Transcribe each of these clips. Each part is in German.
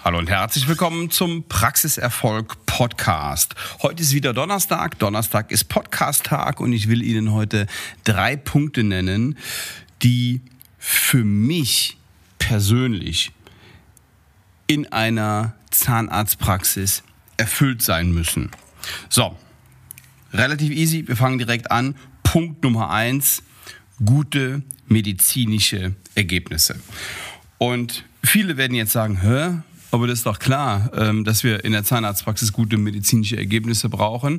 Hallo und herzlich willkommen zum Praxiserfolg Podcast. Heute ist wieder Donnerstag. Donnerstag ist Podcast-Tag und ich will Ihnen heute 3 Punkte nennen, die für mich persönlich in einer Zahnarztpraxis erfüllt sein müssen. So, relativ easy. Wir fangen direkt an. Punkt Nummer 1, gute medizinische Ergebnisse. Und viele werden jetzt sagen, aber das ist doch klar, dass wir in der Zahnarztpraxis gute medizinische Ergebnisse brauchen.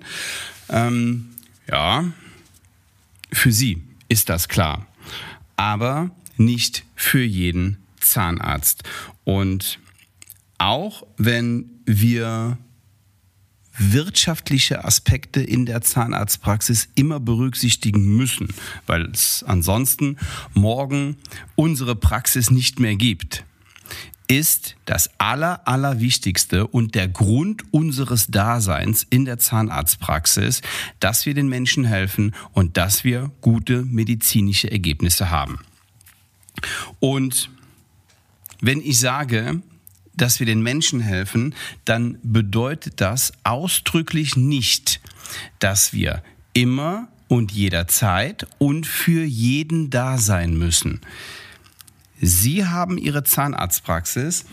Ja, für Sie ist das klar, aber nicht für jeden Zahnarzt. Und auch wenn wir wirtschaftliche Aspekte in der Zahnarztpraxis immer berücksichtigen müssen, weil es ansonsten morgen unsere Praxis nicht mehr gibt, ist das Allerwichtigste und der Grund unseres Daseins in der Zahnarztpraxis, dass wir den Menschen helfen und dass wir gute medizinische Ergebnisse haben. Und wenn ich sage, dass wir den Menschen helfen, dann bedeutet das ausdrücklich nicht, dass wir immer und jederzeit und für jeden da sein müssen. Sie haben Ihre Zahnarztpraxis.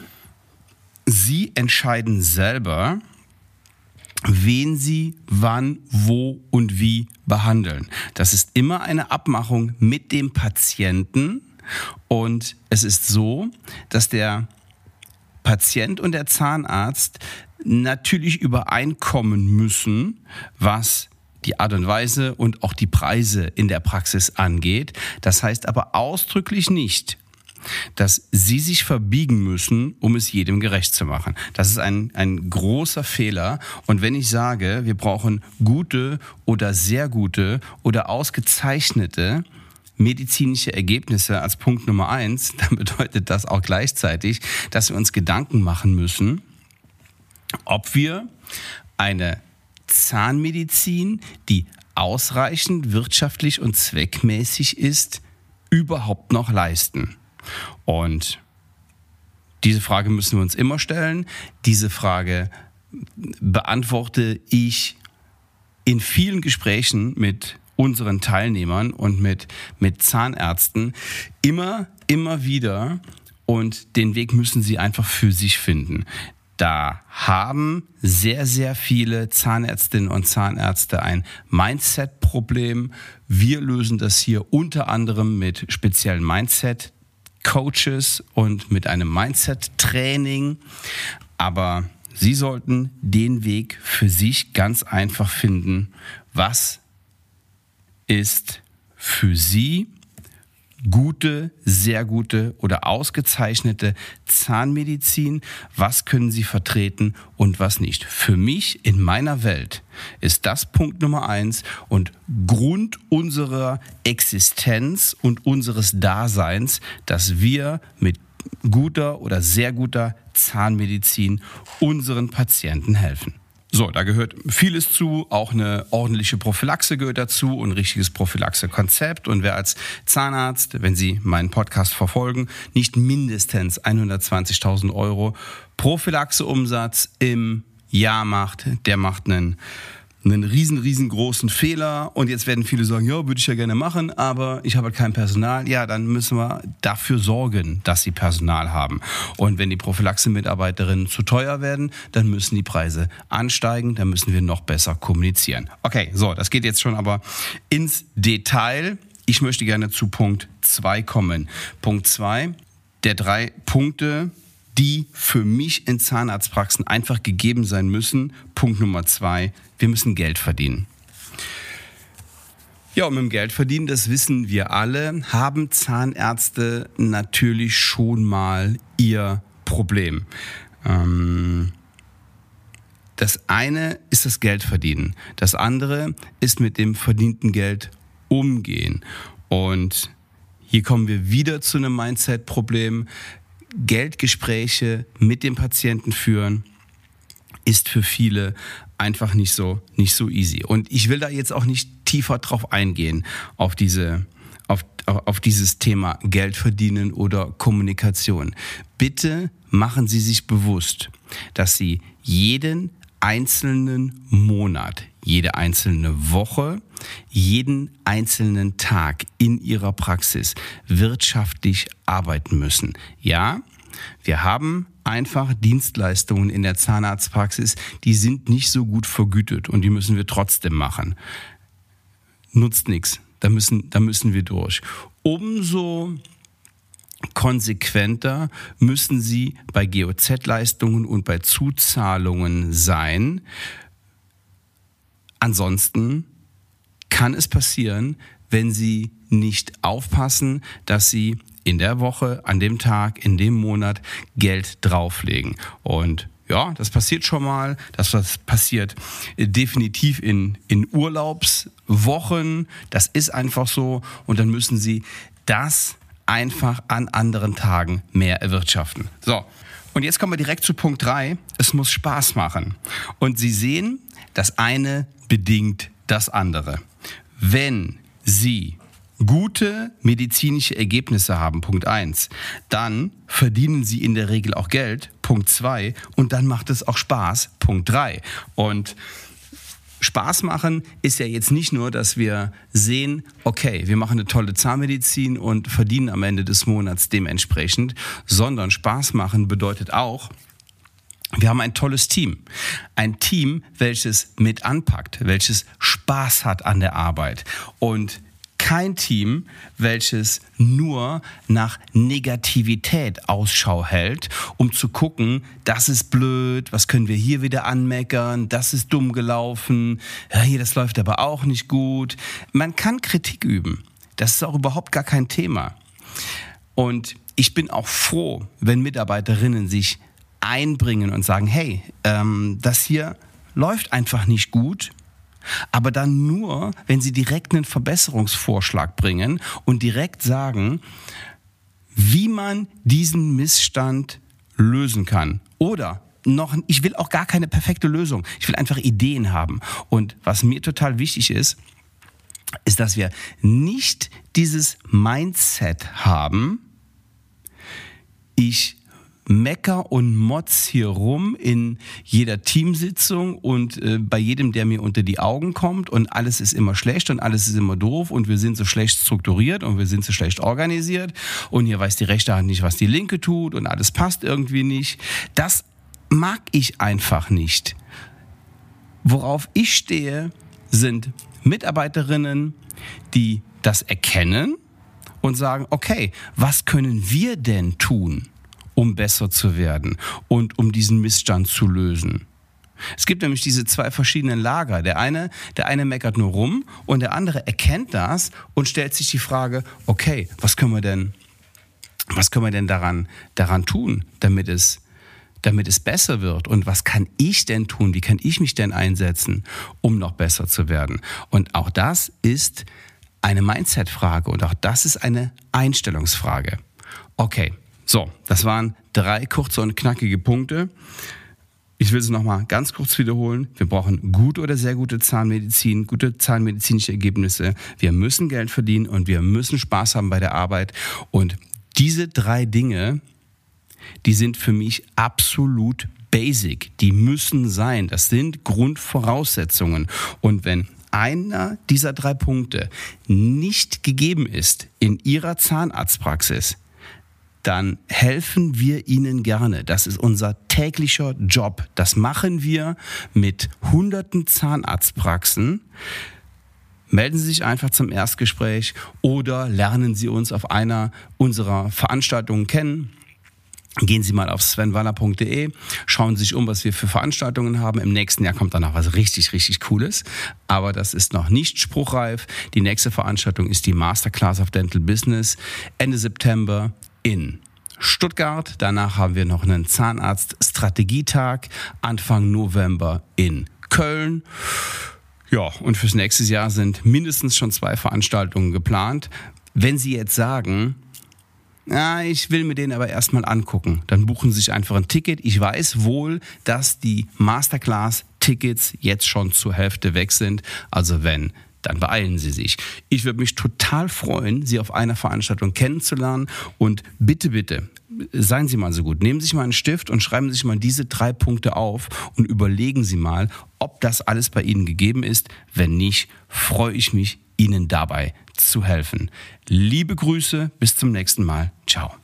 Sie entscheiden selber, wen Sie wann, wo und wie behandeln. Das ist immer eine Abmachung mit dem Patienten. Und es ist so, dass der Patient und der Zahnarzt natürlich übereinkommen müssen, was die Art und Weise und auch die Preise in der Praxis angeht. Das heißt aber ausdrücklich nicht, dass Sie sich verbiegen müssen, um es jedem gerecht zu machen. Das ist ein großer Fehler. Und wenn ich sage, wir brauchen gute oder sehr gute oder ausgezeichnete medizinische Ergebnisse als Punkt Nummer 1, dann bedeutet das auch gleichzeitig, dass wir uns Gedanken machen müssen, ob wir eine Zahnmedizin, die ausreichend wirtschaftlich und zweckmäßig ist, überhaupt noch leisten. Und diese Frage müssen wir uns immer stellen. Diese Frage beantworte ich in vielen Gesprächen mit unseren Teilnehmern und mit Zahnärzten immer wieder. Und den Weg müssen sie einfach für sich finden. Da haben sehr, sehr viele Zahnärztinnen und Zahnärzte ein Mindset-Problem. Wir lösen das hier unter anderem mit speziellen Mindset-Coaches und mit einem Mindset-Training. Aber Sie sollten den Weg für sich ganz einfach finden. Was ist für Sie gute, sehr gute oder ausgezeichnete Zahnmedizin? Was können Sie vertreten und was nicht? Für mich in meiner Welt ist das Punkt Nummer 1 und Grund unserer Existenz und unseres Daseins, dass wir mit guter oder sehr guter Zahnmedizin unseren Patienten helfen. So, da gehört vieles zu, auch eine ordentliche Prophylaxe gehört dazu und ein richtiges Prophylaxe-Konzept. Und wer als Zahnarzt, wenn Sie meinen Podcast verfolgen, nicht mindestens 120.000 Euro Prophylaxe-Umsatz im Jahr macht, der macht einen riesengroßen Fehler. Und jetzt werden viele sagen, ja, würde ich ja gerne machen, aber ich habe halt kein Personal. Ja, dann müssen wir dafür sorgen, dass Sie Personal haben. Und wenn die Prophylaxe-Mitarbeiterinnen zu teuer werden, dann müssen die Preise ansteigen, dann müssen wir noch besser kommunizieren. Okay, so, das geht jetzt schon aber ins Detail. Ich möchte gerne zu Punkt 2 kommen. Punkt 2 der 3 Punkte, die für mich in Zahnarztpraxen einfach gegeben sein müssen. Punkt Nummer 2, wir müssen Geld verdienen. Ja, und mit dem Geld verdienen, das wissen wir alle, haben Zahnärzte natürlich schon mal ihr Problem. Das eine ist das Geld verdienen. Das andere ist mit dem verdienten Geld umgehen. Und hier kommen wir wieder zu einem Mindset-Problem. Geldgespräche mit dem Patienten führen ist für viele einfach nicht so easy. Und ich will da jetzt auch nicht tiefer drauf eingehen, auf diese auf dieses Thema Geld verdienen oder Kommunikation. Bitte machen Sie sich bewusst, dass Sie jeden einzelnen Monat, jede einzelne Woche, jeden einzelnen Tag in Ihrer Praxis wirtschaftlich arbeiten müssen. Ja, wir haben einfach Dienstleistungen in der Zahnarztpraxis, die sind nicht so gut vergütet und die müssen wir trotzdem machen. Nutzt nichts, da müssen wir durch. Umso konsequenter müssen Sie bei GOZ-Leistungen und bei Zuzahlungen sein. Ansonsten kann es passieren, wenn Sie nicht aufpassen, dass Sie in der Woche, an dem Tag, in dem Monat Geld drauflegen. Und ja, das passiert schon mal. Das passiert definitiv in Urlaubswochen. Das ist einfach so. Und dann müssen Sie das einfach an anderen Tagen mehr erwirtschaften. So, und jetzt kommen wir direkt zu Punkt 3. Es muss Spaß machen. Und Sie sehen, das eine bedingt das andere. Wenn Sie gute medizinische Ergebnisse haben, Punkt 1, dann verdienen Sie in der Regel auch Geld, Punkt 2, und dann macht es auch Spaß, Punkt 3. Und Spaß machen ist ja jetzt nicht nur, dass wir sehen, okay, wir machen eine tolle Zahnmedizin und verdienen am Ende des Monats dementsprechend, sondern Spaß machen bedeutet auch, wir haben ein tolles Team. Ein Team, welches mit anpackt, welches Spaß hat an der Arbeit. Und kein Team, welches nur nach Negativität Ausschau hält, um zu gucken, das ist blöd, was können wir hier wieder anmeckern, das ist dumm gelaufen, ja, hier, das läuft aber auch nicht gut. Man kann Kritik üben. Das ist auch überhaupt gar kein Thema. Und ich bin auch froh, wenn Mitarbeiterinnen sich einbringen und sagen, hey, das hier läuft einfach nicht gut. Aber dann nur, wenn Sie direkt einen Verbesserungsvorschlag bringen und direkt sagen, wie man diesen Missstand lösen kann. Oder noch, ich will auch gar keine perfekte Lösung. Ich will einfach Ideen haben. Und was mir total wichtig ist, dass wir nicht dieses Mindset haben, ich mecker und motz hier rum in jeder Teamsitzung und bei jedem, der mir unter die Augen kommt, und alles ist immer schlecht und alles ist immer doof und wir sind so schlecht strukturiert und wir sind so schlecht organisiert und hier weiß die rechte Hand nicht, was die linke tut und alles passt irgendwie nicht. Das mag ich einfach nicht. Worauf ich stehe, sind Mitarbeiterinnen, die das erkennen und sagen, okay, was können wir denn tun, um besser zu werden und um diesen Missstand zu lösen? Es gibt nämlich diese zwei verschiedenen Lager. Der eine meckert nur rum und der andere erkennt das und stellt sich die Frage, okay, was können wir denn daran tun, damit es besser wird? Und was kann ich denn tun? Wie kann ich mich denn einsetzen, um noch besser zu werden? Und auch das ist eine Mindset-Frage und auch das ist eine Einstellungsfrage. Okay. So, das waren 3 kurze und knackige Punkte. Ich will es nochmal ganz kurz wiederholen. Wir brauchen gute oder sehr gute Zahnmedizin, gute zahnmedizinische Ergebnisse. Wir müssen Geld verdienen und wir müssen Spaß haben bei der Arbeit. Und diese 3 Dinge, die sind für mich absolut basic. Die müssen sein. Das sind Grundvoraussetzungen. Und wenn einer dieser 3 Punkte nicht gegeben ist in Ihrer Zahnarztpraxis, dann helfen wir Ihnen gerne. Das ist unser täglicher Job. Das machen wir mit hunderten Zahnarztpraxen. Melden Sie sich einfach zum Erstgespräch oder lernen Sie uns auf einer unserer Veranstaltungen kennen. Gehen Sie mal auf svenwaller.de, schauen Sie sich um, was wir für Veranstaltungen haben. Im nächsten Jahr kommt dann noch was richtig, richtig Cooles. Aber das ist noch nicht spruchreif. Die nächste Veranstaltung ist die Masterclass of Dental Business Ende September in Stuttgart. Danach haben wir noch einen Zahnarzt-Strategietag Anfang November in Köln. Ja, und fürs nächste Jahr sind mindestens schon 2 Veranstaltungen geplant. Wenn Sie jetzt sagen, ich will mir den aber erstmal angucken, dann buchen Sie sich einfach ein Ticket. Ich weiß wohl, dass die Masterclass-Tickets jetzt schon zur Hälfte weg sind. Also wenn dann beeilen Sie sich. Ich würde mich total freuen, Sie auf einer Veranstaltung kennenzulernen und bitte, seien Sie mal so gut, nehmen Sie sich mal einen Stift und schreiben Sie sich mal diese 3 Punkte auf und überlegen Sie mal, ob das alles bei Ihnen gegeben ist. Wenn nicht, freue ich mich, Ihnen dabei zu helfen. Liebe Grüße, bis zum nächsten Mal. Ciao.